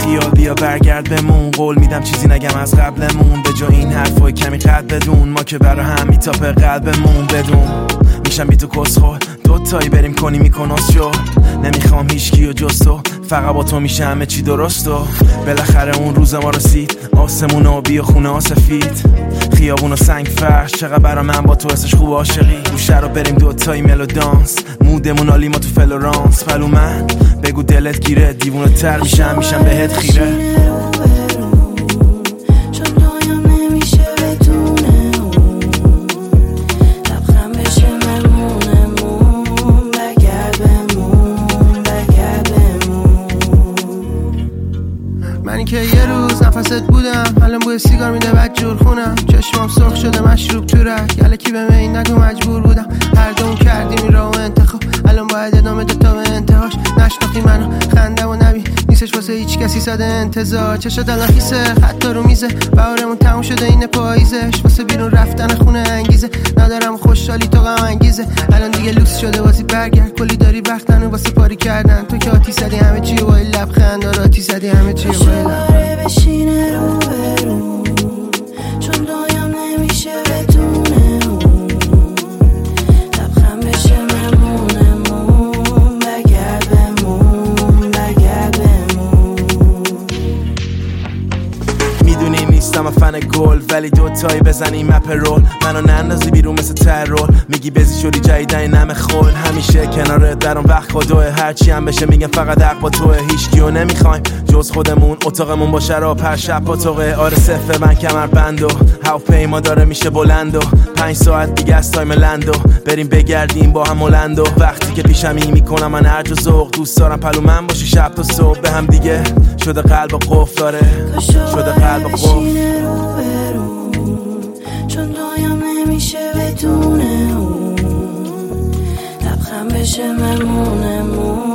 خیال بیا برگرد بمون، قول میدم چیزی نگم از قبلمون، به جا این حرفای کمی قد بدون، ما که برا هم میتاپه قلبمون بدون. میشم بی تو کسخور دوتایی بریم کنی میکناس شو، نمیخوام هیچکی و جز تو، فقط با تو میشه همه چی درست و بالاخره اون روز ما رسید، آسمون آبی و خونه ها سفید، خیابون و سنگ فرش، چقدر برا من با تو حسش خوب عاشقی، گوشه رو بریم دوتایی ملو دانس، مودمون عالی ما تو فلورانس، پلو من بگو دلت گیره، دیوونه تر میشم بهت خیره. منی که یه روز نفست بودم، الان بوی سیگار میده بد جور خونم، چشمام سرخ شده مشروب تو رگ، یلکی به این نگو مجبور بودم، هر دوم کردیم این راهو انتخاب، الان باید ادامه ده تا به انتهاش، نشناختی منو خنده و نبی نیستش واسه هیچ کسی ساده انتظار، چشات الان خیسه خطا رو میزه، بهارمون تموم شده این پاییزش، واسه بیرون رفتن خونه انگیزه، ندارم خوشحالی تو غم انگیزه، الان دیگه لوس شده بازی برگرد، کلی داری وقتن و واسه پاری کردن، تو که آتی زدی همه چی و با این لبخند، آتی زدی همه چی و با این لبخند. بشینه رو برو چون دایم نمیشه بدونه لبخند بشه ممونمون، بگرد بمون بگرد بمون. میدونی نیستم فن گل، ولی دوتایی بزنیم اپ رول، منو نندازی بیرون مثل ترول، میگی بزی شوری جایدن نم خول، همیشه کنارت درم وقت خودوه، هرچی هم بشه میگم فقط حق با توه، هیچکیو نمیخوایم جز خودمون، اتاقمون با شراب هر شب پاتوقه، آره صفه من کمر بندو، هواپیما داره میشه بلندو، 5 ساعت دیگه از تایم لندو، بریم بگردیم با هم هلندو، وقتی که پیشم این میکنم من هرج و ذوق، دوست دارم پلو من باشی شب تا صبح، به هم دیگه شده قلب و قفل داره، شده قلب و قفل، چون دایم نمیشه بدونه لبخند بشه ممونمون.